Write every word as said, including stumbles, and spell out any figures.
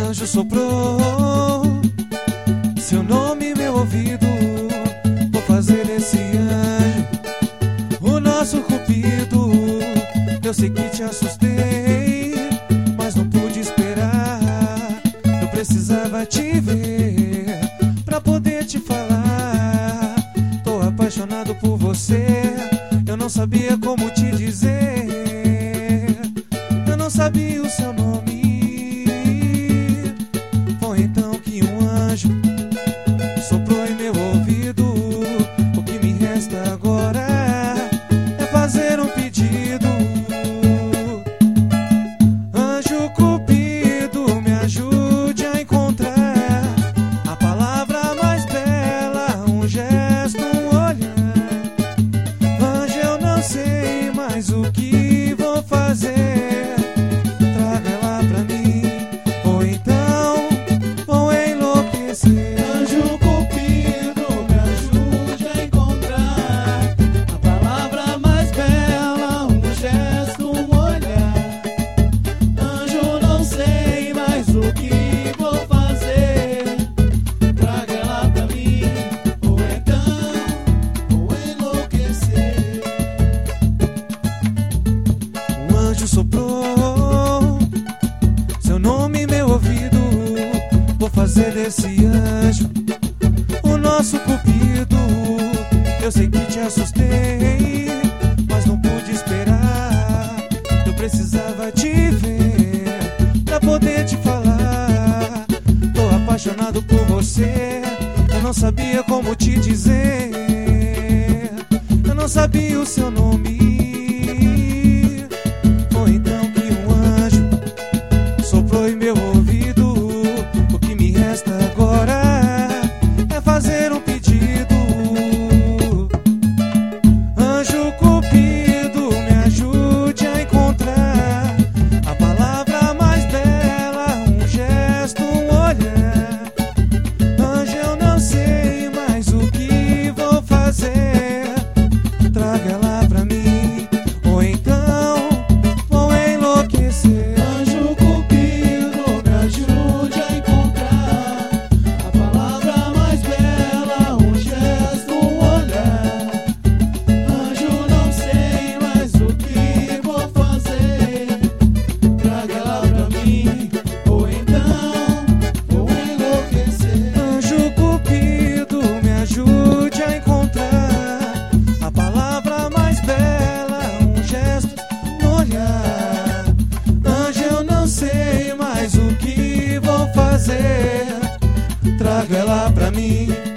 anjo soprou seu nome em meu ouvido. Vou fazer desse anjo o nosso cupido. Eu sei que te assustei, mas não pude esperar. Eu precisava te ver pra poder te falar. Tô apaixonado por você, eu não sabia como te dizer. Eu não sabia o seu nome. Foi então que um anjo soprou em meu ouvido. O que me resta agora é fazer um pedido. Anjo Cupido, me ajude a encontrar a palavra mais bela, um gesto, um olhar. Anjo, eu não sei mais o que vou fazer. Traga ela pra mim, ou então vou enlouquecer. Anjo Cupido, me ajude a encontrar a palavra mais bela, um gesto, um olhar. Anjo, não sei mais o que vou fazer. Traga ela pra mim, ou então vou enlouquecer. Um anjo soprou seu nome em meu ouvido. Vou fazer desse anjo o nosso cupido. Eu sei que te assustei, mas não pude esperar. Eu precisava te ver pra poder te falar. Tô apaixonado por você, eu não sabia como te dizer. Eu não sabia o seu nome. Foi então que um anjo soprou em meu ouvido. O que me resta agora é fazer um pedido. Anjo Cupido, me ajude a encontrar a palavra mais bela, um gesto, um olhar. Anjo, eu não sei mais o que vou fazer. Traga ela pra mim, ou então vou enlouquecer. Anjo Cupido, me ajude a encontrar a palavra mais bela, um gesto, um olhar. Anjo, não sei mais o que vou fazer. Traga ela pra mim, ou então vou enlouquecer. Anjo Cupido, me ajude a encontrar a palavra mais bela, um gesto, um olhar. Anjo, eu não sei mais o que vou fazer. Traga ela pra mim,